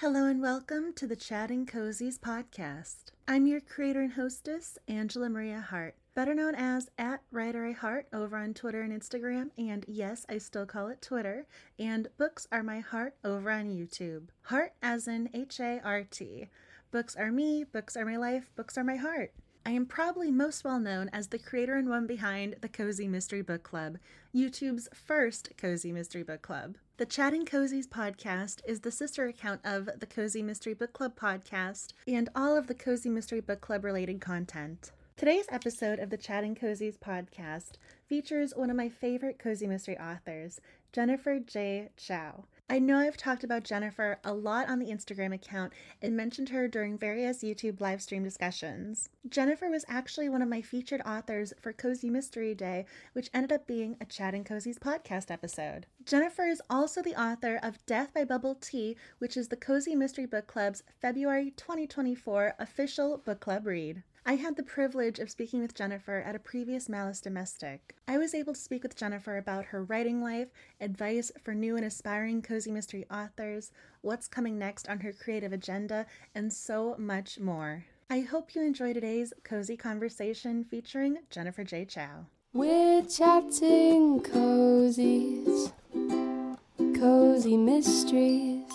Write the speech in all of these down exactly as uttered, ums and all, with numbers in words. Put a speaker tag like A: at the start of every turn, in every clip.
A: Hello and welcome to the Chatting Cozies podcast. I'm your creator and hostess, Angela Maria Hart, better known as at Writer A Heart over on Twitter and Instagram, and yes, I still call it Twitter, and Books Are My Heart over on YouTube. Heart as in H A R T. Books are me, books are my life, books are my heart. I am probably most well known as the creator and one behind the Cozy Mystery Book Club, YouTube's first Cozy Mystery Book Club. The Chatting Cozies podcast is the sister account of the Cozy Mystery Book Club podcast and all of the Cozy Mystery Book Club related content. Today's episode of the Chatting Cozies podcast features one of my favorite cozy mystery authors, Jennifer J. Chow. I know I've talked about Jennifer a lot on the Instagram account and mentioned her during various YouTube live stream discussions. Jennifer was actually one of my featured authors for Cozy Mystery Day, which ended up being a Chatting Cozies podcast episode. Jennifer is also the author of Death by Bubble Tea, which is the Cozy Mystery Book Club's February twenty twenty-four official book club read. I had the privilege of speaking with Jennifer at a previous Malice Domestic. I was able to speak with Jennifer about her writing life, advice for new and aspiring cozy mystery authors, what's coming next on her creative agenda, and so much more. I hope you enjoy today's cozy conversation featuring Jennifer J. Chow.
B: We're chatting cozies, cozy mysteries.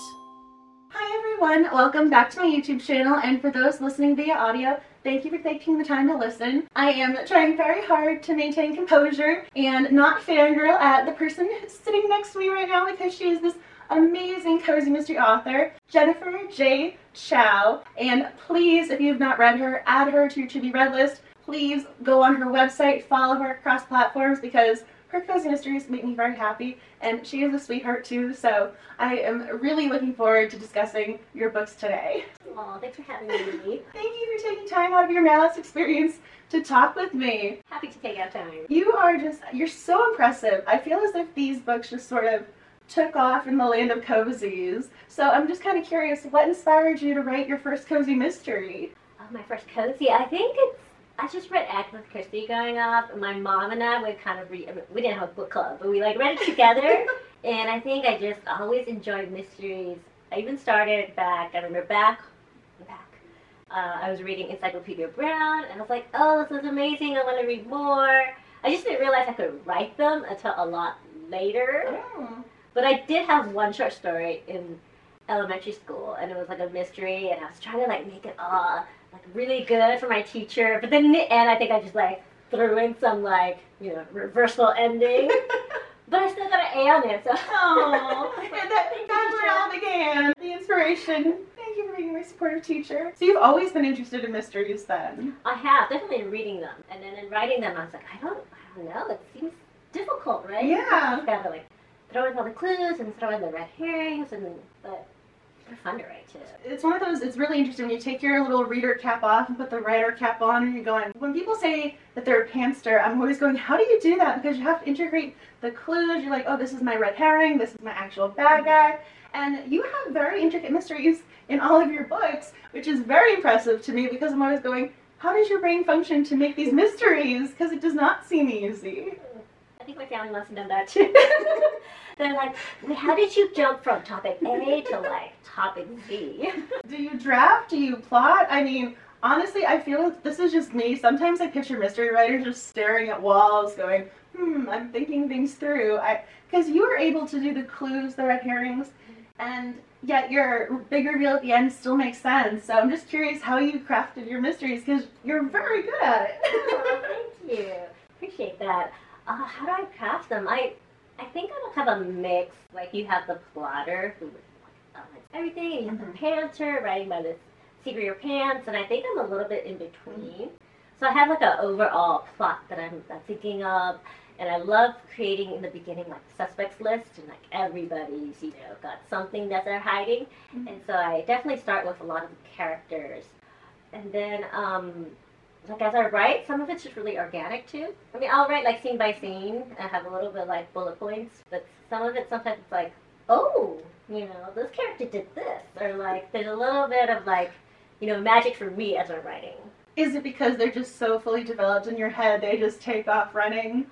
A: Hi everyone, welcome back to my YouTube channel, and for those listening via audio, thank you for taking the time to listen. I am trying very hard to maintain composure and not fangirl at the person sitting next to me right now because she is this amazing cozy mystery author, Jennifer J. Chow. And please, if you have not read her, add her to your to-be read list. Please go on her website, follow her across platforms because her cozy mysteries make me very happy, and she is a sweetheart too, so I am really looking forward to discussing your books today.
C: Aw, thanks for having me.
A: Thank you for taking time out of your Malice experience to talk with me.
C: Happy to take out time.
A: You are just, you're so impressive. I feel as if these books just sort of took off in the land of cozies. So I'm just kind of curious, what inspired you to write your first cozy mystery?
C: Oh, my first cozy, I think it's, I just read Agatha Christie growing up, and my mom and I would kind of read, we didn't have a book club, but we like read it together, and I think I just always enjoyed mysteries. I even started back, I remember back, back, uh, I was reading Encyclopedia Brown, and I was like, oh, this is amazing, I want to read more. I just didn't realize I could write them until a lot later, oh. But I did have one short story in elementary school, and it was like a mystery, and I was trying to like make it all like really good for my teacher, but then in the end I think I just like threw in some like, you know, reversal ending. But I still got an A on it, so.
A: Oh, and that, that's where it all began. The inspiration. Thank you for being my supportive teacher. So you've always been interested in mysteries then?
C: I have, definitely in reading them. And then in writing them I was like, I don't, I don't know, it seems difficult, right?
A: Yeah.
C: You just gotta like throw in all the clues and throw in the red herrings, and but they're fun to write too.
A: It's one of those, it's really interesting when you take your little reader cap off and put the writer cap on and you're going, when people say that they're a pantser, I'm always going, how do you do that? Because you have to integrate the clues. You're like, oh, this is my red herring, this is my actual bad guy. And you have very intricate mysteries in all of your books, which is very impressive to me because I'm always going, how does your brain function to make these mysteries? Because it does not seem easy.
C: I think my family must have done that too. They're like, wait, how did you jump from topic A to like topic Z?
A: Do you draft? Do you plot? I mean, honestly, I feel like this is just me. Sometimes I picture mystery writers just staring at walls going, hmm, I'm thinking things through. I, because you were able to do the clues, the red herrings, and yet your big reveal at the end still makes sense. So I'm just curious how you crafted your mysteries because you're very good at it.
C: Oh, thank you. Appreciate that. Uh, how do I craft them? I I think I don't have a mix. Like you have the plotter who um, everything, and you have the pantser writing by the seat of your pants, and I think I'm a little bit in between. So I have like an overall plot that I'm, I'm thinking of, and I love creating in the beginning like the suspects list, and like everybody's, you know, got something that they're hiding, mm-hmm. And so I definitely start with a lot of characters, and then um, like as I write, some of it's just really organic too. I mean, I'll write like scene by scene and have a little bit like bullet points, but some of it sometimes it's like, oh, you know, this character did this, or like there's a little bit of like, you know, magic for me as I'm writing.
A: Is it because they're just so fully developed in your head, they just take off running?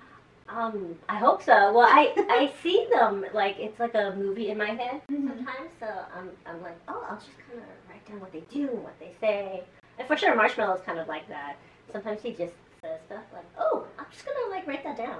C: Um, I hope so. Well, I, I see them, like, it's like a movie in my head
A: Mhm.
C: sometimes, so I'm, I'm like, oh, I'll just kind of write down what they do, what they say. And for sure, Marshmallow's kind of like that. Sometimes he just says stuff like, oh, I'm just going to, like, write that down.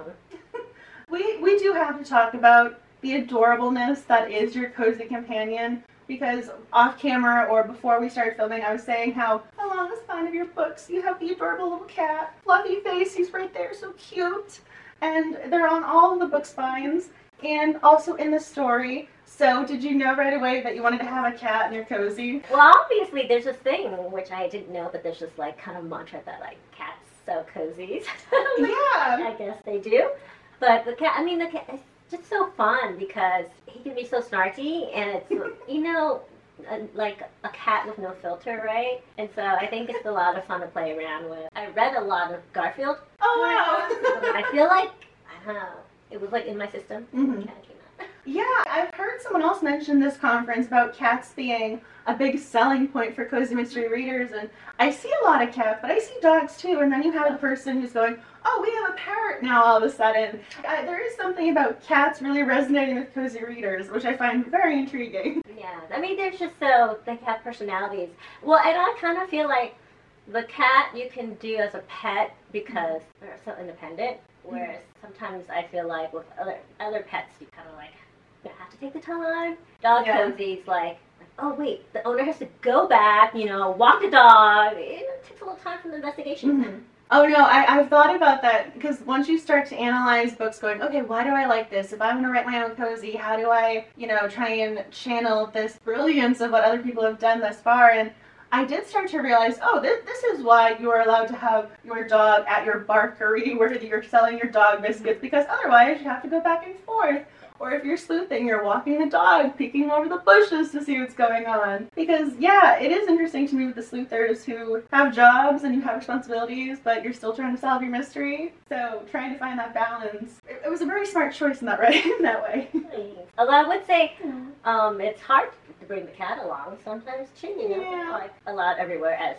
A: We, we do have to talk about the adorableness that is your cozy companion, because off camera or before we started filming, I was saying how along the spine of your books you have the adorable little cat, fluffy face, he's right there, so cute. And they're on all of the book spines and also in the story. So did you know right away that you wanted to have a cat in your cozy?
C: Well, obviously, there's this thing, which I didn't know, but there's this, like, kind of mantra that, like, cats so cozy.
A: Yeah.
C: I guess they do. But the cat, I mean, the cat is just so fun because he can be so snarky, and it's, you know, a, like a cat with no filter, right? And so I think it's a lot of fun to play around with. I read a lot of Garfield.
A: Oh, wow.
C: I feel like, I don't know, it was like in my system.
A: Mhm.
C: Cat came out.
A: Yeah, I've heard someone else mention this conference about cats being a big selling point for cozy mystery readers, and I see a lot of cats, but I see dogs too, and then you have the person who's going, oh, we have a parrot now all of a sudden. Uh, there is something about cats really resonating with cozy readers, which I find very intriguing.
C: Yeah, I mean, they're just so, they have personalities. Well, and I kind of feel like the cat you can do as a pet because they're so independent, whereas sometimes I feel like with other other pets, you kind of like, you have to take the time. Dog
A: Yeah.
C: cozies, like, like, oh wait, the owner has to go back, you know, walk the dog. It takes a little time for the investigation.
A: Mm-hmm. Oh no, I, I've thought about that, because once you start to analyze books going, okay, why do I like this? If I'm going to write my own cozy, how do I, you know, try and channel this brilliance of what other people have done thus far? And I did start to realize, oh, this, this is why you are allowed to have your dog at your barkery where you're selling your dog biscuits, because otherwise you have to go back and forth. Or if you're sleuthing, you're walking the dog, peeking over the bushes to see what's going on. Because, yeah, it is interesting to me with the sleuthers who have jobs and you have responsibilities, but you're still trying to solve your mystery. So trying to find that balance. It, it was a very smart choice in that, right? in that way.
C: Although I would say um, it's hard to bring the cat along sometimes too, you know,
A: Yeah.
C: like a lot everywhere as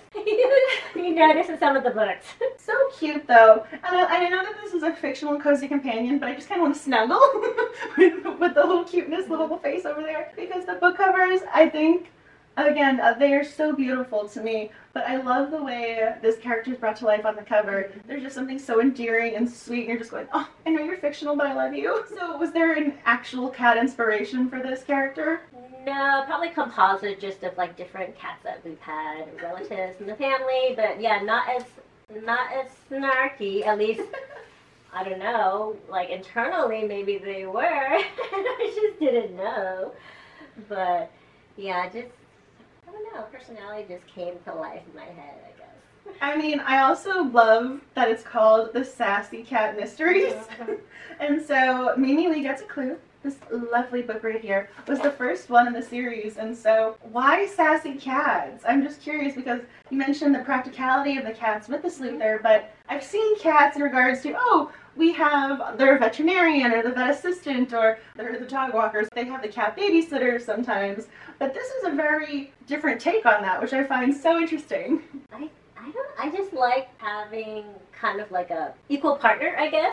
C: you notice in some of the books.
A: So cute, though. And I, I know that this is a fictional cozy companion, but I just kind of want to snuggle with, with the little cuteness, the little face over there. Because the book covers, I think, again, uh, they are so beautiful to me. But I love the way this character is brought to life on the cover. There's just something so endearing and sweet, and you're just going, oh, I know you're fictional, but I love you. So was there an actual cat inspiration for this character?
C: No, probably composite just of like different cats that we've had, relatives in the family, but yeah, not as not as snarky, at least I don't know, like internally maybe they were. I just didn't know. But yeah, just I don't know, personality just came to life in my head, I guess.
A: I mean, I also love that it's called The Sassy Cat Mysteries. And so Mimi Lee gets a clue. This lovely book right here was the first one in the series, and so why sassy cats? I'm just curious because you mentioned the practicality of the cats with the sleuther, but I've seen cats in regards to, oh, we have their veterinarian or the vet assistant or they're the dog walkers. They have the cat babysitters sometimes, but this is a very different take on that, which I find so interesting.
C: I I don't I just like having kind of like a equal partner, I guess.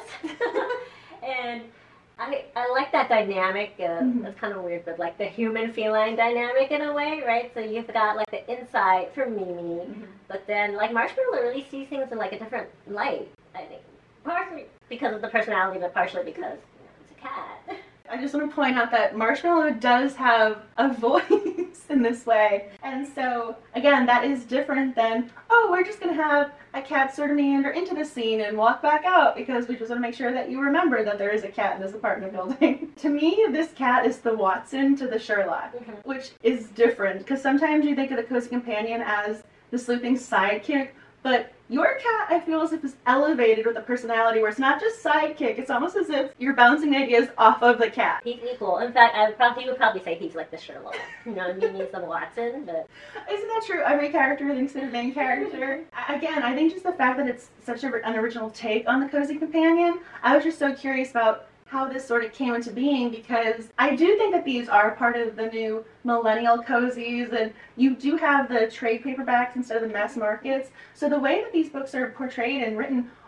C: And I, I like that dynamic. Uh,
A: Mhm.
C: It's kind of weird, but like the human feline dynamic in a way, right? So you've got like the insight for Mimi,
A: Mhm.
C: but then like Marshmallow really sees things in like a different light. I think partially because of the personality, but partially because you know, it's a cat.
A: I just want to point out that Marshmallow does have a voice in this way. And so, again, that is different than, oh, we're just going to have a cat sort of meander into the scene and walk back out because we just want to make sure that you remember that there is a cat in this apartment building. To me, this cat is the Watson to the Sherlock,
C: Mhm.
A: which is different because sometimes you think of the cozy companion as the sleuthing sidekick, but your cat, I feel as if, is elevated with a personality where it's not just sidekick, it's almost as if you're bouncing ideas off of the cat.
C: He's equal. In fact, I would probably would probably say he's like the Sherlock. You know, Mimi's the Watson, but
A: Isn't that true? Every character thinks they're the main character. Again, I think just the fact that it's such a, an original take on the cozy companion, I was just so curious about how this sort of came into being because I do think that these are part of the new millennial cozies, and you do have the trade paperbacks instead of the mass markets. So the way that these books are portrayed and written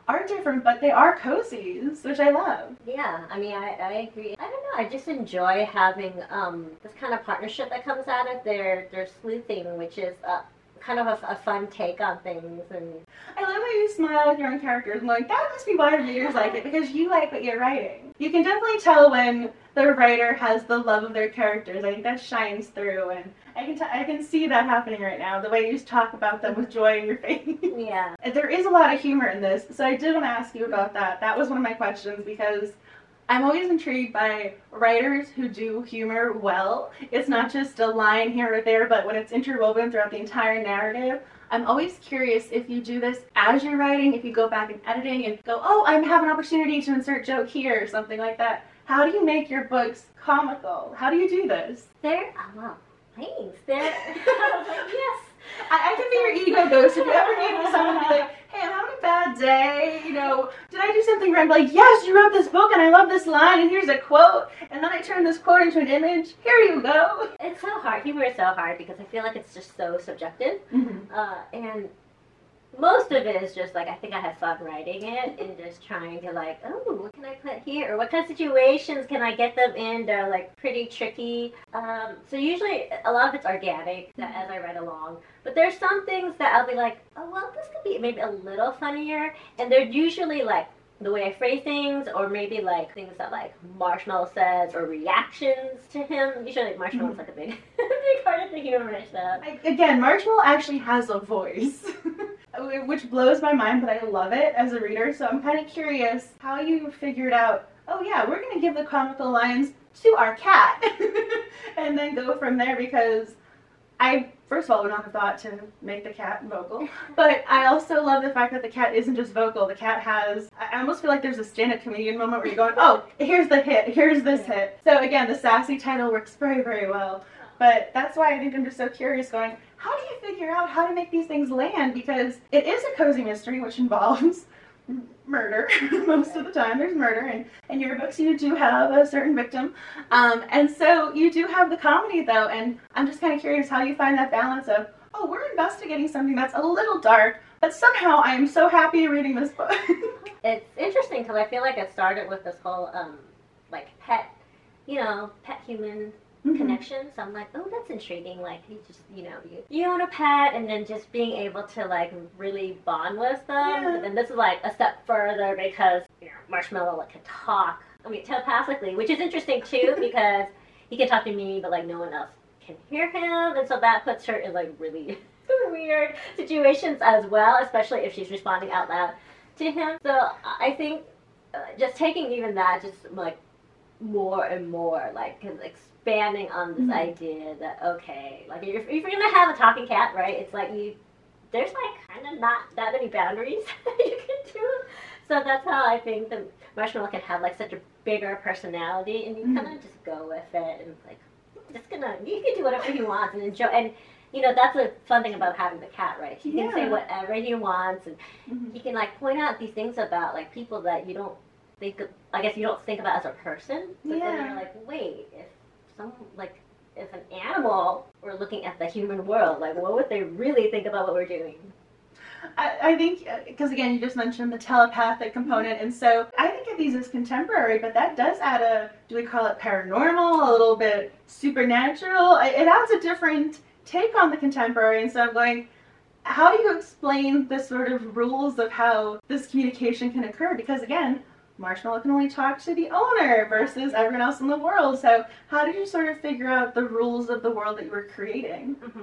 A: are different, but they are cozies, which I love.
C: Yeah, I mean, I, I agree. I don't know, I just enjoy having um, this kind of partnership that comes out of their, their sleuthing, which is uh, kind of a, a fun take on things. And
A: I love how you smile with your own characters. I'm like, that must be why the readers like it, because you like what you're writing. You can definitely tell when the writer has the love of their characters. I think that shines through, and I can t- I can see that happening right now, the way you talk about them with joy in your face.
C: Yeah.
A: And there is a lot of humor in this, so I did want to ask you about that. That was one of my questions, because I'm always intrigued by writers who do humor well. It's not just a line here or there, but when it's interwoven throughout the entire narrative. I'm always curious if you do this as you're writing, if you go back and editing and go, oh, I have an opportunity to insert joke here, or something like that. How do you make your books comical? How do you do this?
C: They're, oh, well, thanks. They're, I was like, yes.
A: I, I can be your ego ghost. If you ever need someone to be like, hey, I'm having a bad day, you know, did I do something wrong? Like, yes, you wrote this book and I love this line and here's a quote, and then I turn this quote into an image. Here you go.
C: It's so hard. Humor is so hard because I feel like it's just so subjective.
A: Mm-hmm.
C: Uh, and most of it is just like, I think I have fun writing it and just trying to like, oh, what can I put here? Or what kind of situations can I get them in that are like pretty tricky? Um, so usually a lot of it's organic that as I write along. But there's some things that I'll be like, oh, well, this could be maybe a little funnier. And they're usually like the way I phrase things, or maybe like things that like Marshmallow says, or reactions to him. Usually Marshmallow's mm-hmm. like a big, big part of the humor stuff.
A: I, again, Marshmallow actually has a voice, which blows my mind, but I love it as a reader. So I'm kind of curious how you figured out, oh yeah, we're going to give the comical lines to our cat, and then go from there, because I, first of all, would not have thought to make the cat vocal, but I also love the fact that the cat isn't just vocal. The cat has, I almost feel like there's a stand-up comedian moment where you're going, oh, here's the hit, here's this hit. So again, the sassy title works very, very well. But that's why I think I'm just so curious going, how do you figure out how to make these things land? Because it is a cozy mystery, which involves murder. Most of the time there's murder, and in your books you do have a certain victim, um, and so you do have the comedy though, and I'm just kind of curious how you find that balance of, oh, we're investigating something that's a little dark, but somehow I am so happy reading this book.
C: It's interesting because I feel like it started with this whole um, like pet, you know, pet human Mm-hmm. connection. So I'm like, oh, that's intriguing. Like, you just, you know, you, you own a pet, and then just being able to like really bond with them.
A: Yeah.
C: And then this is like a step further because, you know, Marshmallow like can talk. I mean, telepathically, which is interesting too because he can talk to me, but like no one else can hear him, and so that puts her in like really weird situations as well, especially if she's responding out loud to him. So I think uh, just taking even that, just like more and more, like, expanding on this mm-hmm. idea that, okay, like, if, if you're gonna have a talking cat, right, it's like you, there's like kind of not that many boundaries you can do. So that's how I think the Marshmallow can have like such a bigger personality, and you mm-hmm. kind of just go with it, and like, just gonna, you can do whatever he wants and enjoy. And you know, that's the fun thing about having the cat, right? He yeah. can say whatever he wants, and mm-hmm. he can like point out these things about like people that you don't think of, I guess you don't think about as a person, but yeah. then you're like, wait, if some, like, if an animal were looking at the human world, like, what would they really think about what we're doing?
A: I, I think, because again, you just mentioned the telepathic component, and so I think of these as contemporary, but that does add a, do we call it paranormal, a little bit supernatural? It adds a different take on the contemporary, and so I'm going, how do you explain the sort of rules of how this communication can occur? Because again, Marshmallow can only talk to the owner versus everyone else in the world. So how did you sort of figure out the rules of the world that you were creating?
C: Mm-hmm.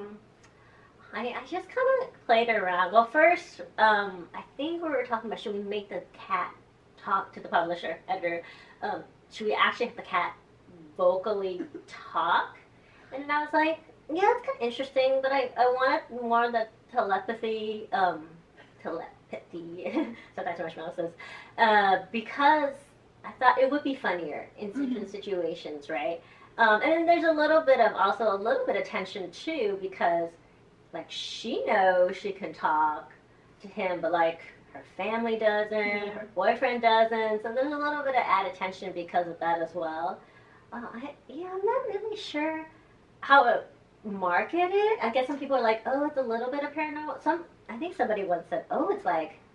C: I, I just kind of played around. Well, first, um, I think we were talking about, should we make the cat talk to the publisher, editor? Um, should we actually have the cat vocally talk? And I was like, yeah, it's kind of interesting, but I, I wanted more of the telepathy, um, telepathy. Sometimes Marshmallow says, uh, because I thought it would be funnier in certain mm-hmm. situations, right? Um, and then there's a little bit of, also a little bit of tension too, because like she knows she can talk to him, but like her family doesn't, mm-hmm. her boyfriend doesn't, so there's a little bit of added tension because of that as well. Uh, I, yeah, I'm not really sure how to market it. I guess some people are like, oh, it's a little bit of paranormal. Some, I think somebody once said, oh, it's like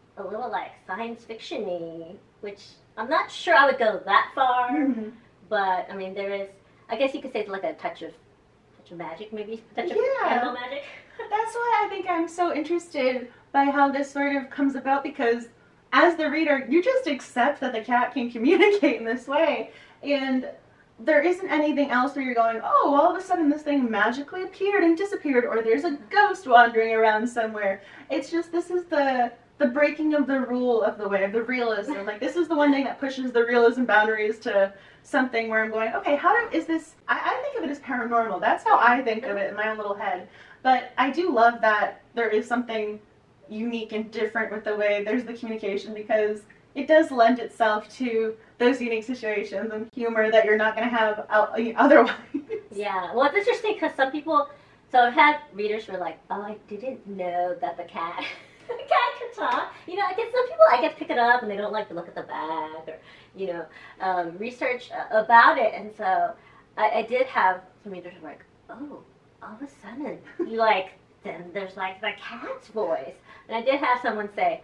C: a little like science fiction-y, which I'm not sure I would go that far, mm-hmm. but I mean there is, I guess you could say it's like a touch of touch of magic, maybe touch of
A: yeah.
C: animal magic.
A: That's why I think I'm so interested by how this sort of comes about, because as the reader, you just accept that the cat can communicate in this way, and there isn't anything else where you're going, oh, all of a sudden this thing magically appeared and disappeared, or there's a ghost wandering around somewhere. It's just, this is the the breaking of the rule of the way, of the realism. Like, this is the one thing that pushes the realism boundaries to something where I'm going, okay, how do, is this, I, I think of it as paranormal. That's how I think of it in my own little head. But I do love that there is something unique and different with the way there's the communication, because it does lend itself to those unique situations and humor that you're not going to have otherwise.
C: Yeah, well, it's interesting because some people, so I've had readers who are like, oh, I didn't know that the cat, the cat could talk. You know, I guess some people, I guess, pick it up and they don't like to look at the back or, you know, um, research about it. And so I, I did have some readers who were like, oh, all of a sudden, you like, then there's like the cat's voice. And I did have someone say,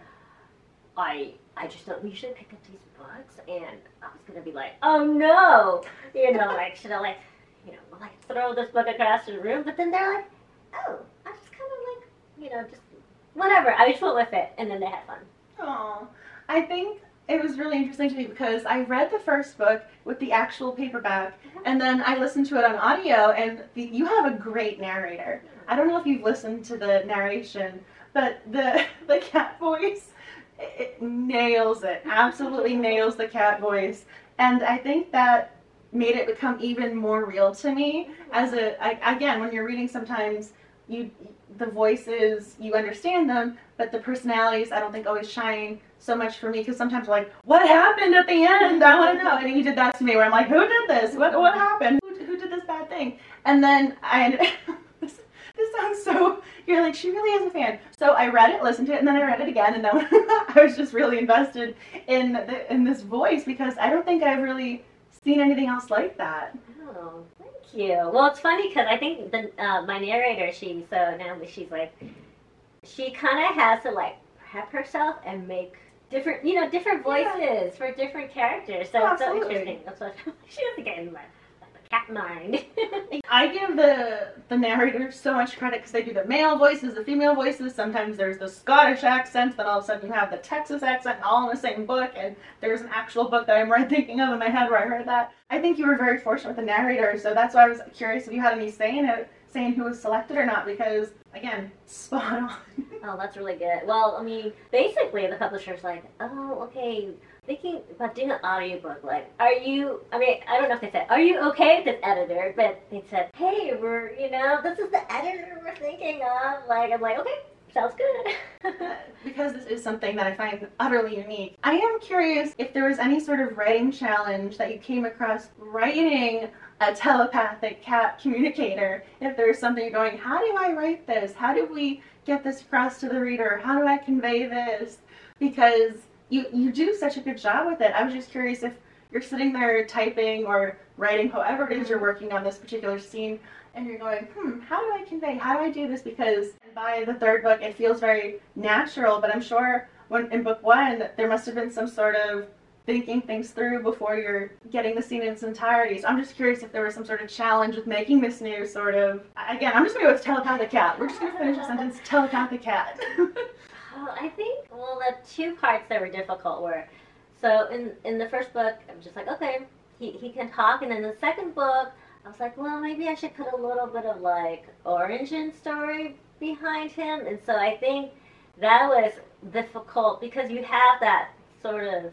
C: I I just don't usually pick up these books, and I was gonna be like, oh no, you know, like should I like, you know, like throw this book across the room? But then they're like, oh, I just kind of like, you know, just whatever. I just went with it, and then they had fun.
A: Oh, I think it was really interesting to me because I read the first book with the actual paperback, mm-hmm. and then I listened to it on audio, and the, you have a great narrator. I don't know if you've listened to the narration, but the the cat voice, it nails it, absolutely nails the cat voice. And I think that made it become even more real to me as a, I, again, when you're reading sometimes, you the voices, you understand them, but the personalities I don't think always shine so much for me, because sometimes we're like, what happened at the end? I want to know. And you did that to me where I'm like, who did this? What what happened? Who, who did this bad thing? And then I, this, this sounds so, you're like, she really is a fan. So I read it, listened to it, and then I read it again, and then I was just really invested in the, in this voice, because I don't think I've really seen anything else like that.
C: Oh, thank you. Well, it's funny because I think the uh, my narrator, she so now she's like, she kind of has to like prep herself and make different, you know, different voices yeah. for different characters. So
A: oh,
C: it's so interesting. That's what she doesn't get in my cat mind.
A: I give the the narrators so much credit because they do the male voices, the female voices. Sometimes there's the Scottish accent, then all of a sudden you have the Texas accent, all in the same book. And there's an actual book that I'm right thinking of in my head where I heard that. I think you were very fortunate with the narrator, so that's why I was curious if you had any say in it, saying who was selected or not, because again, spot on.
C: Oh, that's really good. Well, I mean, basically the publisher's like, oh, okay, thinking about doing an audiobook, like, are you, I mean, I don't know if they said, are you okay with this editor? But they said, hey, we're, you know, this is the editor we're thinking of. Like, I'm like, okay, sounds good.
A: Because this is something that I find utterly unique. I am curious if there was any sort of writing challenge that you came across writing a telepathic cat communicator. If there's something you're going, how do I write this? How do we get this across to the reader? How do I convey this? Because you, you do such a good job with it. I was just curious if you're sitting there typing or writing, however it is you're working on this particular scene, and you're going, hmm, how do I convey? How do I do this? Because by the third book, it feels very natural, but I'm sure when in book one, there must have been some sort of thinking things through before you're getting the scene in its entirety. So I'm just curious if there was some sort of challenge with making this new sort of, again, I'm just going to go with telepathic cat. We're just going to finish the sentence, telepathic cat.
C: Oh, I think, well, the two parts that were difficult were, so in in the first book, I was just like, okay, he, he can talk, and in the second book, I was like, well, maybe I should put a little bit of, like, origin story behind him, and so I think that was difficult, because you have that sort of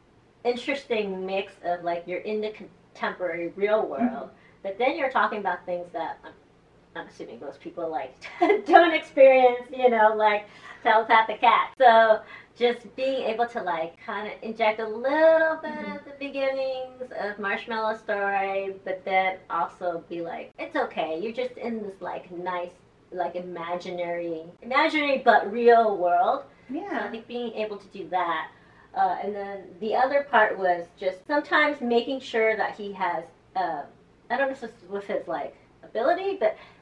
C: interesting mix of, like, you're in the contemporary real world, mm-hmm. but then you're talking about things that I'm, I'm assuming most people, like, don't experience, you know, like, telepathic cat. So just being able to, like, kind of inject a little bit mm-hmm. at the beginnings of Marshmallow Story, but then also be like, it's okay, you're just in this, like, nice, like, imaginary, imaginary but real world.
A: Yeah.
C: So I think being able to do that. Uh, and then the other part was just sometimes making sure that he has, uh, I don't know if it's with his, like, ability, but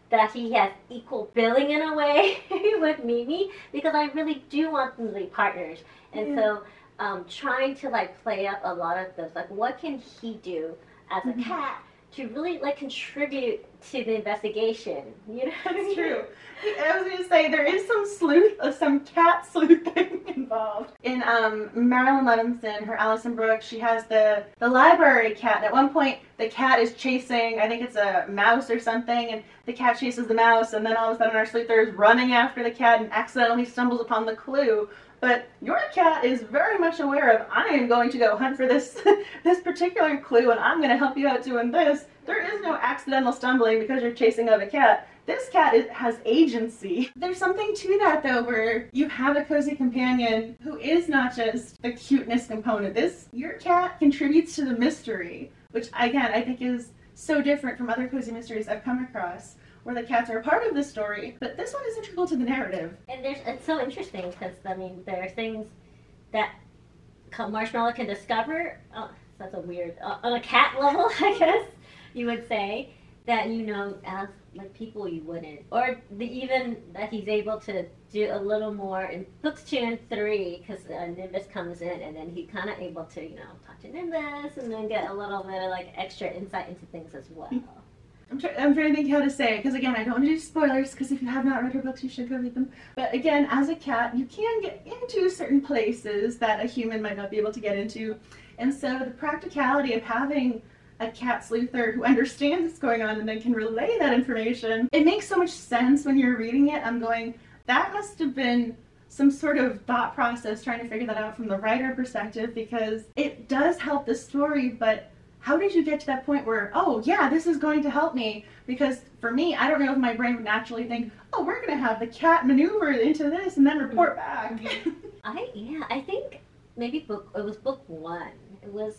C: that he has equal billing in a way with Mimi, because I really do want them to be partners. And yeah. so um, trying to like play up a lot of those, like what can he do as a mm-hmm. cat to really like contribute to the investigation, you know what I mean?
A: True. I was going to say, there is some sleuth, uh, some cat sleuthing involved. In um, Marilyn Levinson, her Alison Brooks, she has the, the library cat, and at one point the cat is chasing, I think it's a mouse or something, and the cat chases the mouse, and then all of a sudden our sleuther is running after the cat and accidentally stumbles upon the clue. But your cat is very much aware of, I am going to go hunt for this this particular clue, and I'm going to help you out doing this. There is no accidental stumbling because you're chasing other cat. This cat is, has agency. There's something to that, though, where you have a cozy companion who is not just the cuteness component. This, your cat contributes to the mystery, which, again, I think is so different from other cozy mysteries I've come across, where the cats are a part of the story, but this one is integral to the narrative.
C: And there's, it's so interesting because, I mean, there are things that Marshmallow can discover, oh, that's a weird, uh, on a cat level, I guess you would say, that, you know, as like people you wouldn't. Or the, even that he's able to do a little more in books two and three, because uh, Nimbus comes in and then he kind of able to, you know, talk to Nimbus and then get a little bit of like extra insight into things as well.
A: I'm, try- I'm trying to think how to say it, because again, I don't want to do spoilers, because if you have not read her books, you should go read them. But again, as a cat, you can get into certain places that a human might not be able to get into. And so the practicality of having a cat sleuther who understands what's going on and then can relay that information, it makes so much sense when you're reading it. I'm going, that must have been some sort of thought process trying to figure that out from the writer perspective, because it does help the story, but how did you get to that point where, oh yeah, this is going to help me? Because for me, I don't know if my brain would naturally think, oh, we're going to have the cat maneuver into this and then report back.
C: I, yeah, I think maybe book, it was book one. It was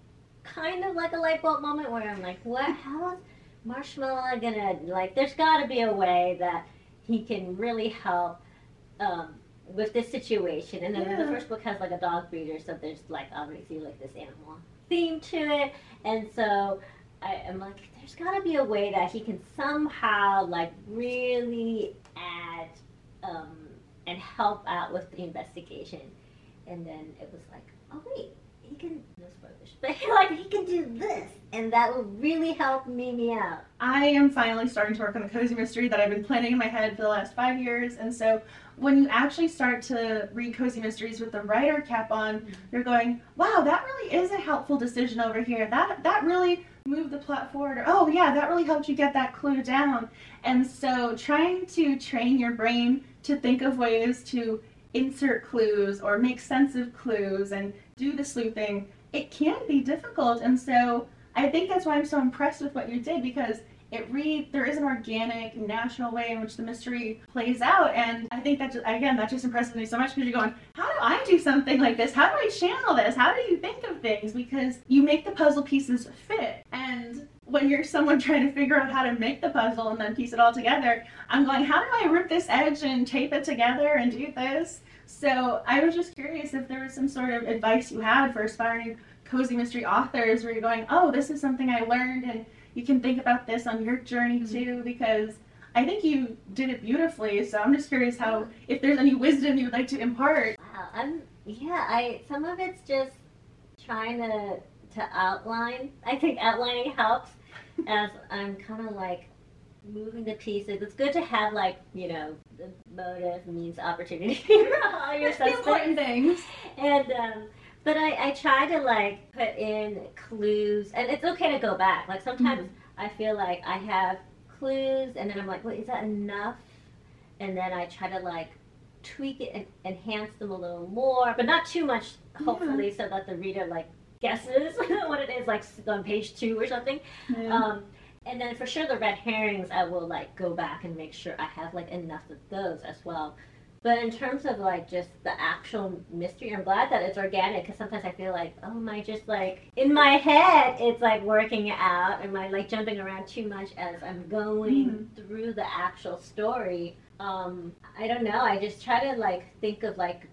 C: kind of like a light bulb moment where I'm like, what, how is Marshmallow gonna, like, there's gotta be a way that he can really help um, with this situation. And then yeah. the first book has like a dog breeder, so there's like obviously like this animal theme to it. And so I am like, there's gotta be a way that he can somehow like really add um, and help out with the investigation. And then it was like, oh wait, he can, no spoilers, but like he can do this, and that will really help Mimi out.
A: I am finally starting to work on the cozy mystery that I've been planning in my head for the last five years, and so when you actually start to read cozy mysteries with the writer cap on, mm-hmm. you're going, wow, that really is a helpful decision over here. That that really moved the plot forward. Or, oh yeah, that really helped you get that clue down. And so trying to train your brain to think of ways to insert clues or make sense of clues and do the sleuthing, it can be difficult. And so I think that's why I'm so impressed with what you did, because it read there is an organic, natural way in which the mystery plays out. And I think that, just, again, that just impresses me so much, because you're going, how do I do something like this? How do I channel this? How do you think of things? Because you make the puzzle pieces fit. And when you're someone trying to figure out how to make the puzzle and then piece it all together, I'm going, how do I rip this edge and tape it together and do this? So I was just curious if there was some sort of advice you had for aspiring cozy mystery authors where you're going, oh, this is something I learned and you can think about this on your journey too, because I think you did it beautifully. So I'm just curious how, if there's any wisdom you would like to impart.
C: Wow, I'm, yeah, I, some of it's just trying to, to outline. I think outlining helps as I'm kind of like moving the pieces. It's good to have, like, you know, the motive means opportunity. All your
A: the important things.
C: And um, but I, I try to like put in clues, and it's okay to go back. Like sometimes mm-hmm. I feel like I have clues, and then I'm like, well, is that enough? And then I try to like tweak it and enhance them a little more, but not too much, hopefully, yeah. so that the reader like guesses what it is, like on page two or something. Yeah. Um, And then for sure the red herrings, I will like go back and make sure I have like enough of those as well. But in terms of like just the actual mystery, I'm glad that it's organic, because sometimes I feel like, oh, am I just like, in my head, it's like working out. Am I like jumping around too much as I'm going mm-hmm. through the actual story? Um, I don't know. I just try to like think of like,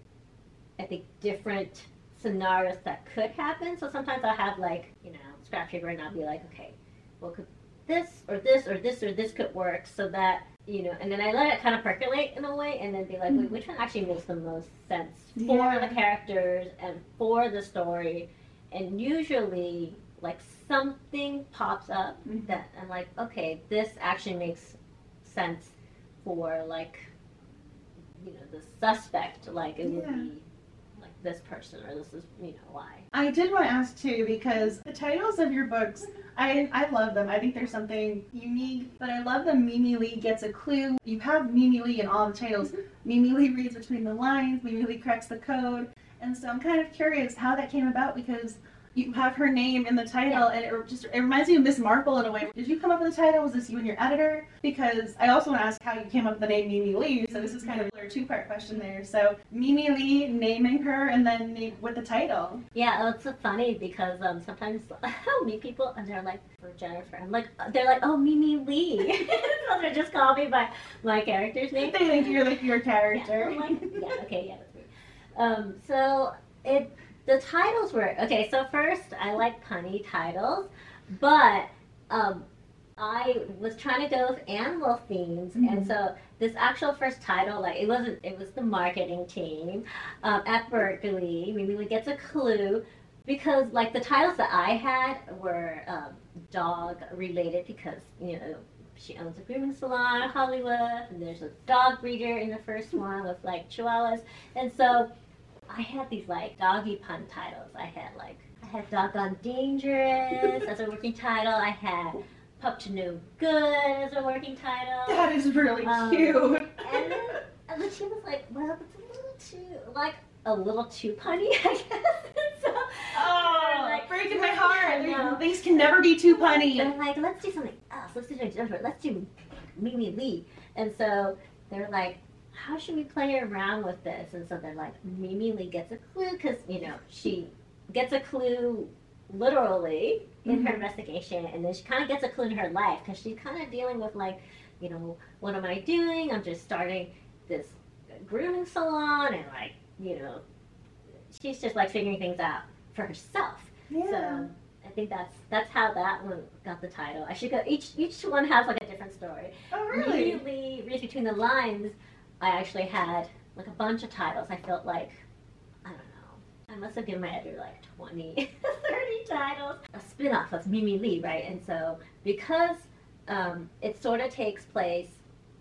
C: I think different scenarios that could happen. So sometimes I'll have like, you know, scrap paper and I'll be like, okay, what could this or this or this or this could work so that, you know, and then I let it kind of percolate in a way and then be like, wait, which one actually makes the most sense for
A: Yeah.
C: the characters and for the story? And usually, like, something pops up
A: Mhm.
C: that I'm like, okay, this actually makes sense for, like, you know, the suspect. Like, it would
A: Yeah.
C: be like this person or this is, you know, why.
A: I did want to ask too, because the titles of your books, I, I love them. I think there's something unique, but I love that Mimi Lee gets a clue. You have Mimi Lee in all the titles. Mimi Lee reads between the lines, Mimi Lee cracks the code. And so I'm kind of curious how that came about, because you have her name in the title, and it just it reminds me of Miss Marple in a way. Did you come up with the title? Was this you and your editor? Because I also want to ask how you came up with the name Mimi Lee. So this is kind of a two-part question there. So Mimi Lee, naming her, and then name, with the title.
C: Yeah, it's so funny because um, sometimes I'll meet people and they're like, for Jennifer, I'm like, they're like, oh, Mimi Lee. So they just call me by my character's name.
A: They think you're like your
C: Yeah,
A: character.
C: I'm like, yeah, okay, yeah, that's me. Um, so it the titles were okay. So first, I like punny titles, but um, I was trying to go with animal themes,
A: Mhm.
C: and so this actual first title, like it wasn't, it was the marketing team um, at Berkeley. Mimi Lee gets a clue because like the titles that I had were um, dog related because you know. She owns a grooming salon in Hollywood, and there's a dog breeder in the first one with like chihuahuas. And so I had these like doggy pun titles. I had like, I had Doggone Dangerous as a working title. I had Pup to No Good as a working title.
A: That is really
C: Um,
A: cute.
C: And then, and then she was like, well, it's a little too, like, a little too punny, I guess. So,
A: Oh,
C: like,
A: breaking my heart.
C: I know.
A: Things can never be too
C: they're
A: punny.
C: like, let's do something else. Let's do something different. Let's do Mimi Lee. And so they're like, how should we play around with this? And so they're like, Mimi Lee gets a clue because, you know, she gets a clue literally in her
A: Mhm.
C: investigation. And then she kind of gets a clue in her life because she's kind of dealing with like, you know, what am I doing? I'm just starting this grooming salon and like, you know, she's just like figuring things out for herself.
A: Yeah.
C: So I think that's that's how that one got the title. I should go. Each each one has like a different story.
A: Oh, really?
C: Really, read between the lines. I actually had like a bunch of titles. I felt like I don't know. I must have given my editor like twenty, thirty titles. A spin-off of Mimi Lee, right? And so because um, it sort of takes place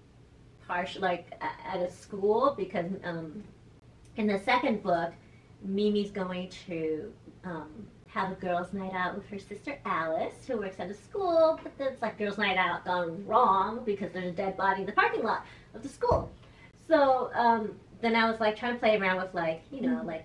C: partial like a- at a school because um, in the second book, Mimi's going to um, have a girls' night out with her sister Alice, who works at a school, but then it's like girls' night out gone wrong because there's a dead body in the parking lot of the school. So um, then I was like trying to play around with like, you know, like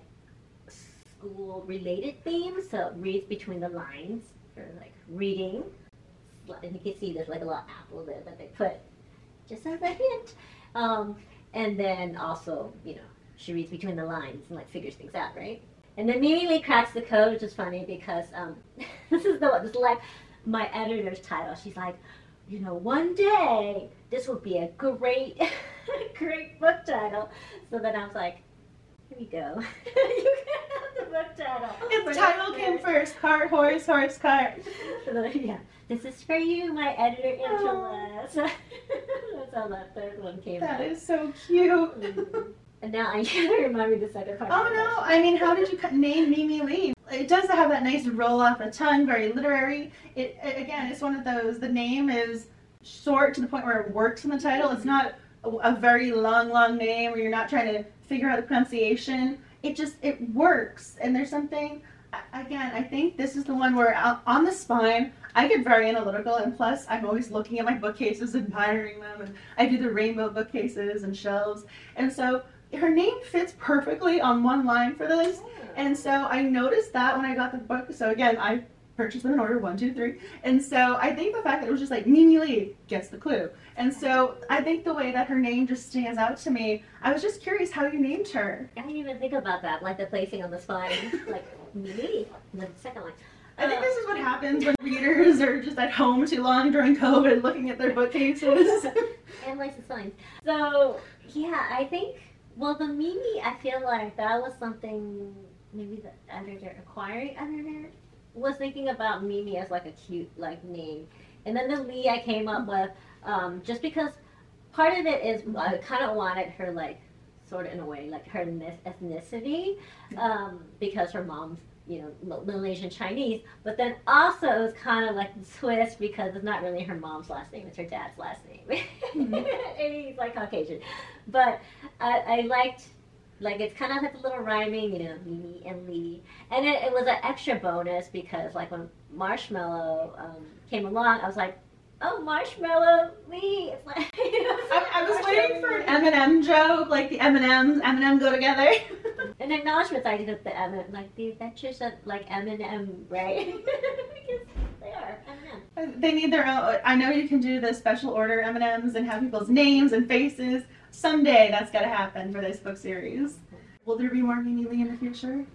C: school-related themes. So it reads between the lines for like reading. And you can see there's like a little apple there that they put just as a hint. Um, and then also, you know, she reads between the lines and like figures things out, right? And then Mimi Lee cracks the code, which is funny because um, this is the this is like my editor's title. She's like, you know, one day this would be a great, great book title. So then I was like, here you go. You can have the book title.
A: Its title came first. Cart, horse, horse, cart.
C: So then, yeah, this is for you, my editor, Angela. So that's how that third one came
A: That
C: out.
A: is so cute.
C: Mhm. And now I can't remember the second part.
A: Oh no, I mean, how did you cut- name Mimi Lee? It does have that nice roll off the tongue, very literary. It, it again, it's one of those, the name is short to the point where it works in the title. It's not a, a very long, long name where you're not trying to figure out the pronunciation. It just, it works. And there's something, a- again, I think this is the one where uh, on the spine, I get very analytical, and plus I'm always looking at my bookcases, admiring them, and I do the rainbow bookcases and shelves. And so her name fits perfectly on one line for this. And so I noticed that when I got the book. So again, I purchased them in order one, two, three. And so I think the fact that it was just like Mimi Lee gets the clue. And so I think the way that her name just stands out to me, I was just curious how you named her.
C: I didn't even think about that, like the placing on the spine, like Mimi, and then the second one.
A: I think
C: Uh,
A: this is what happens when readers are just at home too long during COVID looking at their bookcases.
C: and license signs. So yeah, I think. Well, the Mimi, I feel like that was something maybe the editor, acquiring editor, was thinking about Mimi as like a cute like name, And then the Lee I came up with um, just because part of it is I kind of wanted her like sort of in a way like her ethnicity um, because her mom's you know Malaysian Chinese, but then also it was kind of like the twist because it's not really her mom's last name, it's her dad's last name. Mm-hmm. And he's like Caucasian, but I, I liked like it's kind of like a little rhyming, you know, Mimi and Lee, and it, it was an extra bonus because like when Marshmallow um, came along, I was like, oh, Marshmallow Lee. It's like, you know,
A: I, I was waiting for an M and M joke, like the M and M's, M and M go together.
C: An acknowledgement I did the M and M, like the adventures of like M and M, right? Because they are M and M.
A: They need their own. I know you can do the special order M and M's and have people's names and faces. Someday that's got to happen for this book series. Will there be more Mimi Lee in the future?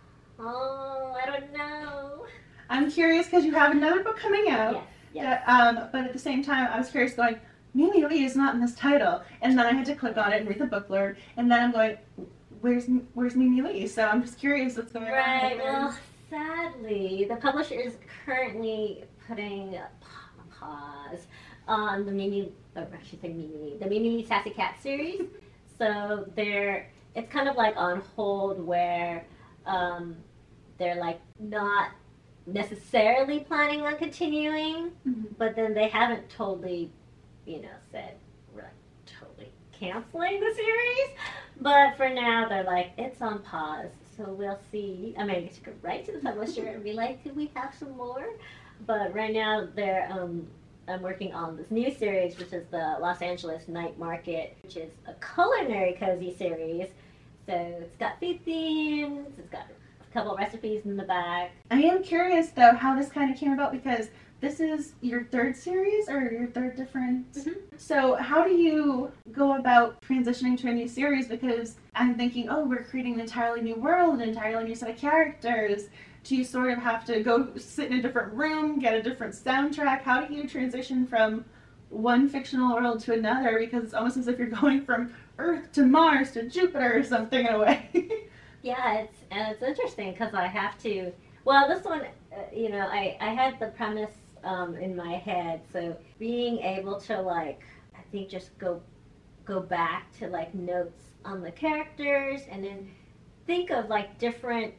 C: Oh, I don't know.
A: I'm curious because you have another book coming out.
C: Yes, yes.
A: That, um, but at the same time, I was curious going, Mimi Lee is not in this title. And then I had to click on it and read the book blurb. And then I'm going, where's where's Mimi Lee? So I'm just curious what's going
C: right,
A: on.
C: Right, well, sadly, the publisher is currently putting a pause on the Mimi, or I should say Mimi, the Mimi Sassy Cat series. So they're, it's kind of like on hold where um, they're like not necessarily planning on continuing, mm-hmm. but then they haven't totally, you know, said we're like totally canceling the series. But for now, they're like, it's on pause. So we'll see. I mean, I guess you could write to the publisher and be like, could we have some more? But right now, they're um, I'm working on this new series, which is the Los Angeles Night Market, which is a culinary cozy series. So it's got food themes, it's got a couple of recipes in the back.
A: I am curious, though, how this kind of came about, because this is your third series, or your third different... Mm-hmm. So how do you go about transitioning to a new series? Because I'm thinking, oh, we're creating an entirely new world, an entirely new set of characters. Do you sort of have to go sit in a different room, get a different soundtrack? How do you transition from one fictional world to another? Because it's almost as if you're going from Earth to Mars to Jupiter or something in a way.
C: Yeah, it's and it's interesting because I have to. Well, this one, uh, you know, I I had the premise um, in my head, so being able to like, I think just go go back to like notes on the characters and then think of like different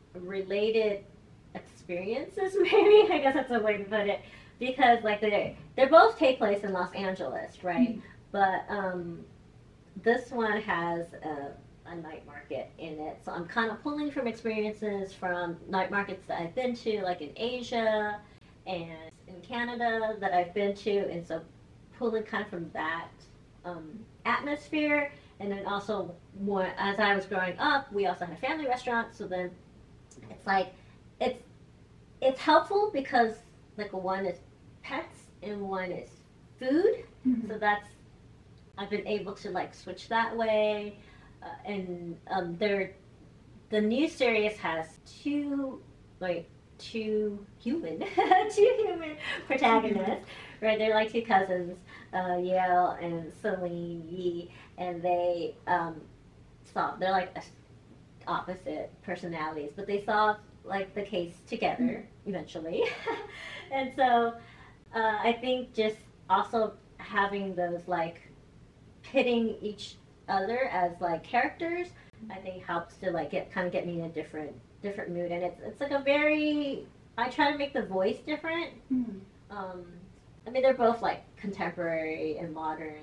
C: related experiences. Maybe I guess that's a way to put it, because like they they both take place in Los Angeles, right? Mm-hmm. But um, this one has a a night market in it. So I'm kind of pulling from experiences from night markets that I've been to, like in Asia and in Canada that I've been to, and so pulling kind of from that um, atmosphere. And then also, more, as I was growing up, we also had a family restaurant, so then it's like, it's it's helpful because like one is pets and one is food, mm-hmm. so that's, I've been able to like switch that way. Uh, and um, they're, the new series has two, like, two human, two human protagonists, right? They're like two cousins, uh, Yale and Celine Yi, and they um, solve, they're like opposite personalities, but they solve, like, the case together, eventually. And so uh, I think just also having those, like, pitting each other as like characters, I think helps to like get kind of get me in a different different mood, and it's it's like a very, I try to make the voice different. Mm-hmm. Um, I mean they're both like contemporary and modern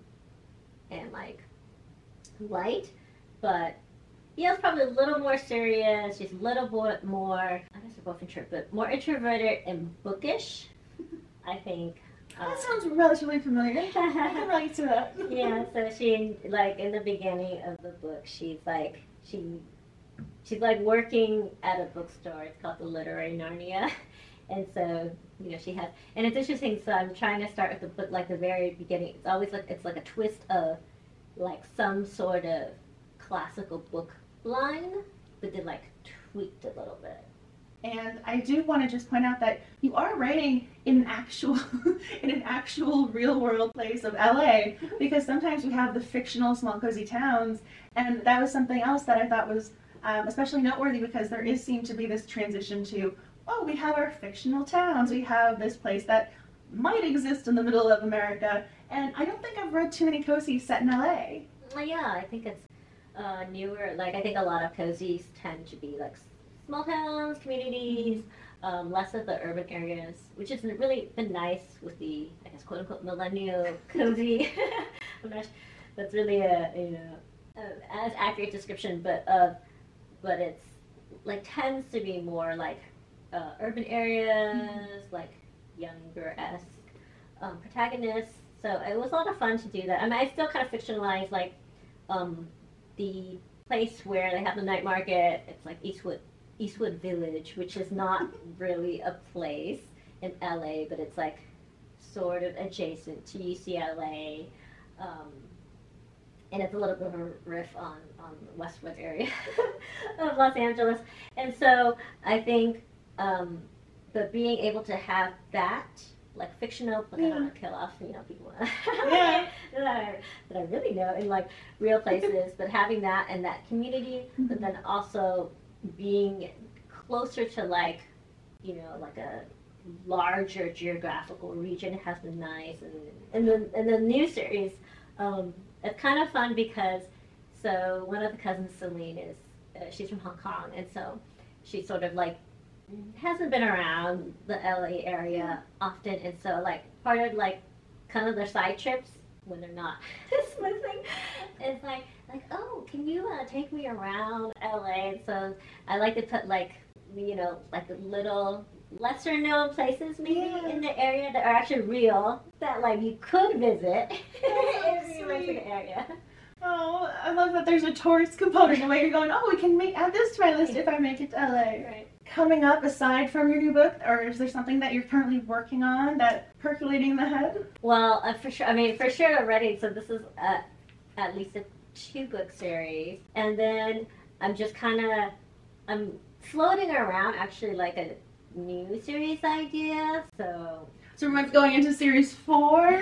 C: and and like light, but yeah, it's probably a little more serious, just a little bit more. I guess they're both introvert, but more introverted and bookish, I think.
A: That sounds relatively familiar. I can relate to that.
C: Yeah, so she, like, in the beginning of the book, she's, like, she, she's, like, working at a bookstore. It's called the Literary Narnia. And so, you know, she has, and it's interesting, so I'm trying to start with the book, like, the very beginning. It's always, like, it's like a twist of, like, some sort of classical book line, but then, like, tweaked a little bit.
A: And I do want to just point out that you are writing in an actual, in an actual real world place of L A, because sometimes we have the fictional small cozy towns, and that was something else that I thought was um, especially noteworthy, because there is seemed to be this transition to, oh, we have our fictional towns, we have this place that might exist in the middle of America. And I don't think I've read too many cozies set in L A.
C: Well, yeah, I think it's uh, newer. Like, I think a lot of cozies tend to be like small towns, communities, um, less of the urban areas, which has really been nice with the, I guess, quote unquote, millennial cozy. I'm not, that's really a, you know, a, as accurate description, but uh, but it's like tends to be more like uh, urban areas, mm-hmm. like younger-esque um, protagonists. So it was a lot of fun to do that. I mean, I still kind of fictionalize like um, the place where they have the night market. It's like Eastwood, Eastwood Village, which is not really a place in L A, but it's like sort of adjacent to U C L A. Um, and it's a little bit of a riff on, on the Westwood area of Los Angeles. And so I think, um, but being able to have that, like fictional, like yeah. I don't want to kill off, you know, people yeah. that, I, that I really know in like real places, but having that and that community, mm-hmm. but then also being closer to like, you know, like a larger geographical region has been nice. And and the, and the new series, um, it's kind of fun because, so one of the cousins, Celine, is, uh, she's from Hong Kong, and so she's sort of like, hasn't been around the L A area often, and so like part of like kind of their side trips when they're not smoothing, it's like like oh, can you uh, take me around L A? And so I like to put like, you know, like little lesser known places maybe yeah. in the area that are actually real, that like you could visit if you went to the area.
A: Oh, I love that there's a tourist component where you're going, oh, we can make add this to my list if I make it to L A.
C: Right.
A: Coming up, aside from your new book, or is there something that you're currently working on that percolating in the head?
C: Well, uh, for sure. I mean, for sure already. So this is uh, at least a two-book series, and then I'm just kind of I'm floating around actually like a new series idea. So.
A: So we might be going into series four?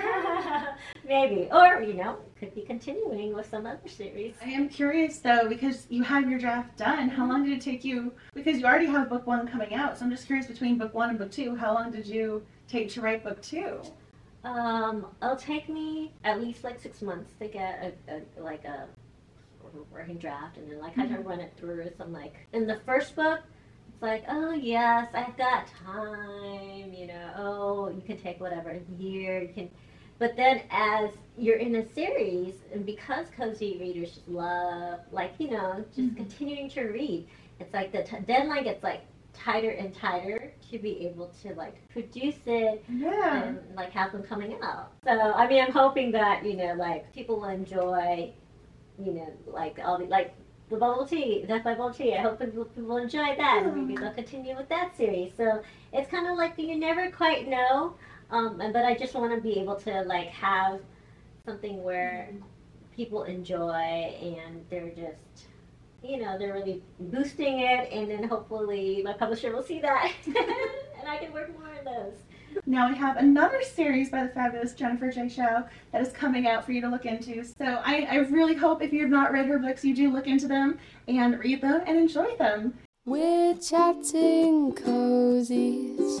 C: Maybe. Or, you know, could be continuing with some other series.
A: I am curious, though, because you have your draft done. How long did it take you? Because you already have book one coming out, so I'm just curious, between book one and book two, how long did you take to write book two?
C: Um, it'll take me at least, like, six months to get, a, a like, a working draft, and then, like, mm-hmm. I had to run it through some, like, in the first book, it's like, oh, yes, I've got time, you know, oh, you can take whatever, a year, you can, but then as you're in a series, and because cozy readers just love, like, you know, just mm-hmm. continuing to read, it's like the t- deadline gets, like, tighter and tighter to be able to, like, produce it
A: yeah.
C: and, like, have them coming out. So, I mean, I'm hoping that, you know, like, people will enjoy, you know, like, all the, like, the bubble tea, Death by Bubble Tea. I hope people, people enjoy that, and maybe they'll continue with that series. So it's kind of like you never quite know, um, but I just want to be able to like have something where people enjoy, and they're just, you know, they're really boosting it, and then hopefully my publisher will see that, and I can work more on those.
A: Now we have another series by the fabulous Jennifer J. Shao that is coming out for you to look into. So I, I really hope if you have not read her books, you do look into them and read them and enjoy them.
B: We're chatting cozies,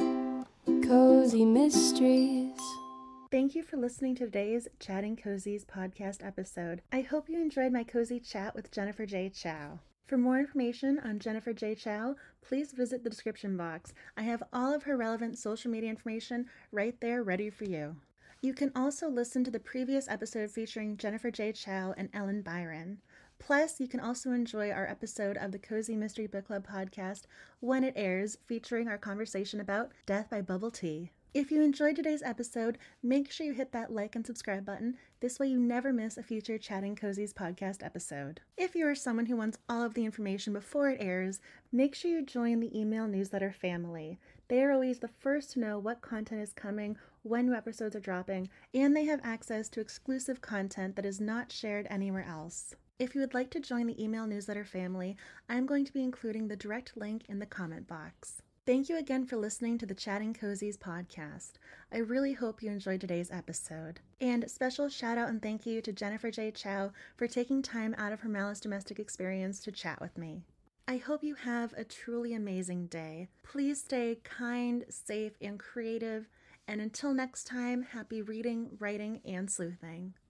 B: cozy mysteries.
A: Thank you for listening to today's Chatting Cozies podcast episode. I hope you enjoyed my cozy chat with Jennifer J. Shao. For more information on Jennifer J. Shao, please visit the description box. I have all of her relevant social media information right there ready for you. You can also listen to the previous episode featuring Jennifer J. Shao and Ellen Byron. Plus, you can also enjoy our episode of the Cozy Mystery Book Club podcast when it airs, featuring our conversation about Death by Bubble Tea. If you enjoyed today's episode, make sure you hit that like and subscribe button. This way you never miss a future Chatting Cozies podcast episode. If you are someone who wants all of the information before it airs, make sure you join the email newsletter family. They are always the first to know what content is coming, when new episodes are dropping, and they have access to exclusive content that is not shared anywhere else. If you would like to join the email newsletter family, I'm going to be including the direct link in the comment box. Thank you again for listening to the Chatting Cozies podcast. I really hope you enjoyed today's episode. And special shout out and thank you to Jennifer J. Shao for taking time out of her Malice Domestic experience to chat with me. I hope you have a truly amazing day. Please stay kind, safe, and creative, And until next time, happy reading, writing, and sleuthing.